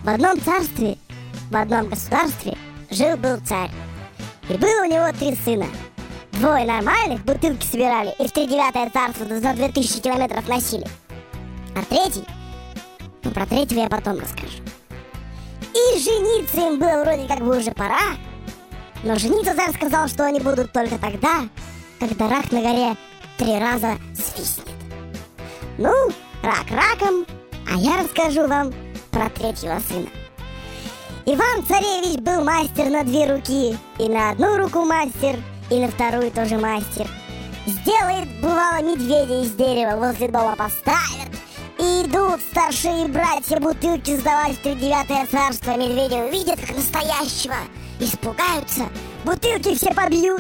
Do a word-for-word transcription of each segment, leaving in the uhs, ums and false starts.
В одном царстве, в одном государстве жил-был царь. И было у него три сына. Двое нормальных бутылки собирали и в тридевятое царство за две тысячи километров носили. А третий, ну про третьего я потом расскажу. И жениться им было вроде как бы уже пора. Но жениться царь сказал, что они будут только тогда, когда рак на горе три раза свистнет. Ну, рак раком, а я расскажу вам про третьего сына. Иван-царевич был мастер на две руки. И на одну руку мастер, и на вторую тоже мастер. Сделает, бывало, медведя из дерева возле дома поставят. И идут старшие братья бутылки сдавать в тридевятое царство. Медведя увидят как настоящего, испугаются, бутылки все побьют.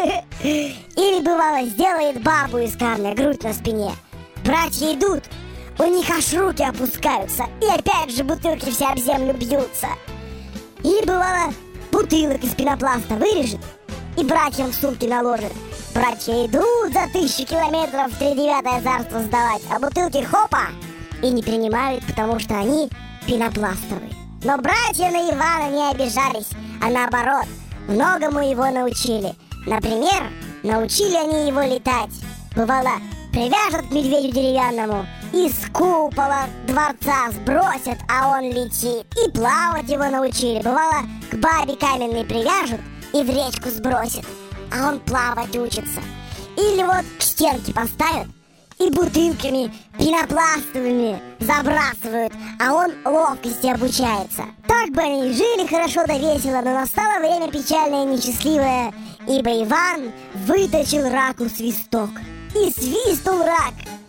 Или, бывало, сделает бабу из камня, грудь на спине. Братья идут, у них аж руки опускаются, и опять же бутылки все об землю бьются. Или, бывало, бутылок из пенопласта вырежет и братьям в сумки наложит. Братья идут за тысячу километров в тридевятое царство сдавать, а бутылки хопа и не принимают, потому что они пенопластовые. Но братья на Ивана не обижались, а наоборот, многому его научили. Например, научили они его летать. Бывало, привяжут к медведю деревянному и с купола дворца сбросят, а он летит. И плавать его научили. Бывало, к бабе каменной привяжут и в речку сбросят, а он плавать учится. Или вот к стенке поставят и бутылками пенопластовыми забрасывают, а он ловкости обучается. Так бы они жили хорошо да весело, но настало время печальное и несчастливое, ибо Иван выточил раку свисток. И свистнул рак.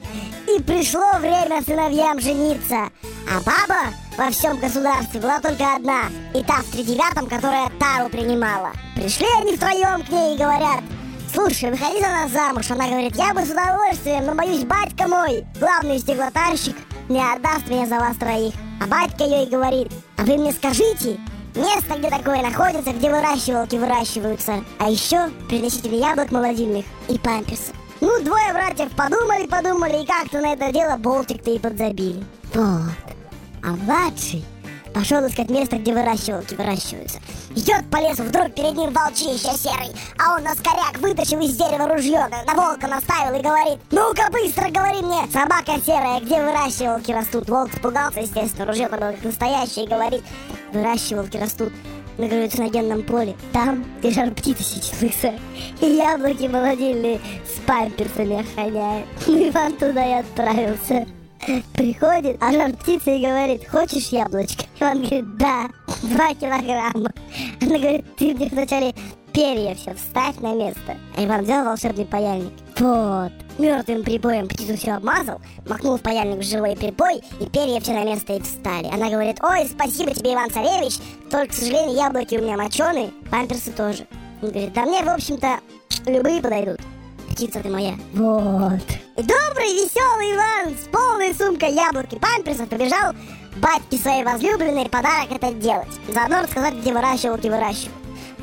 И пришло время сыновьям жениться. А баба во всем государстве была только одна, и та в тридевятом, которая тару принимала. Пришли они втроем к ней и говорят: слушай, выходи за нас замуж. Она говорит: я бы с удовольствием, но боюсь, батька мой, главный стеклотарщик, не отдаст меня за вас троих. А батька ей говорит: а вы мне скажите место, где такое находится, где выращивалки выращиваются. А еще принесите мне яблок молодильных и памперсы. Ну, двое братьев подумали-подумали и как-то на это дело болтик-то и подзабили. Вот. А младший пошел искать место, где выращивалки выращиваются. Идет по лесу, вдруг перед ним волчище серый, а он на скоряк вытащил из дерева ружье, на волка наставил и говорит: ну-ка быстро говори мне, собака серая, где выращивалки растут. Волк испугался, естественно, ружье-то было как настоящее, и говорит: выращивалки растут на галлюциногенном поле, там, где жар-птица сидит лысая, и яблоки молодильные с памперсами охраняет. Ну, Иван туда и отправился. Приходит, а жар-птица и говорит: хочешь яблочко? Иван говорит: да, два килограмма. Она говорит: ты мне вначале перья все вставь на место. А Иван взял волшебный паяльник. Вот. Мертвым припоем птицу все обмазал, макнул в паяльник в живой припой, и перья все на место и встали. Она говорит: ой, спасибо тебе, Иван-царевич, только, к сожалению, яблоки у меня моченые, памперсы тоже. Он говорит: да мне, в общем-то, любые подойдут. Птица ты моя. Вот. И добрый, веселый Иван с полной сумкой яблок и памперсов побежал батьке своей возлюбленной подарок этот делать. Заодно рассказать, где выращивалки выращивают.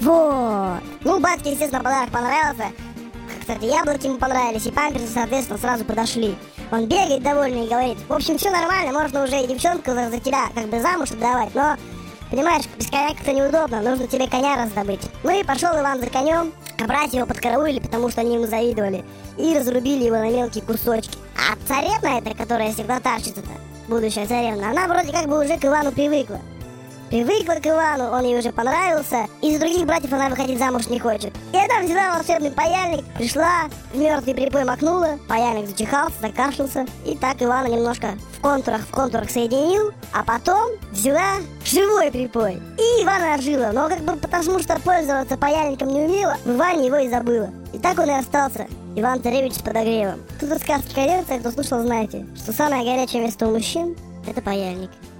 Вот. Ну, батьке, естественно, подарок понравился. Кстати, яблоки ему понравились, и памперсы, соответственно, сразу подошли. Он бегает довольный и говорит: в общем, все нормально, можно уже и девчонку за, за тебя как бы замуж отдавать, но, понимаешь, без коня как-то неудобно, нужно тебе коня раздобыть. Ну и пошел Иван за конем, а братья его подкараулили, потому что они ему завидовали, и разрубили его на мелкие кусочки. А царевна эта, которая стеклотарщица-то, будущая царевна, она вроде как бы уже к Ивану привыкла. Привыкла к Ивану, он ей уже понравился, и из других братьев она выходить замуж не хочет. И она взяла волшебный паяльник, пришла, в мертвый припой макнула, паяльник зачихался, закашлялся, и так Ивана немножко в контурах, в контурах соединил, а потом взяла живой припой. И Ивана ожила, но как бы потому что пользоваться паяльником не умела, в Иване его и забыла. И так он и остался, Иван-царевич с подогревом. Тут в сказке «Конец», кто слушал, знаете, что самое горячее место у мужчин — это паяльник.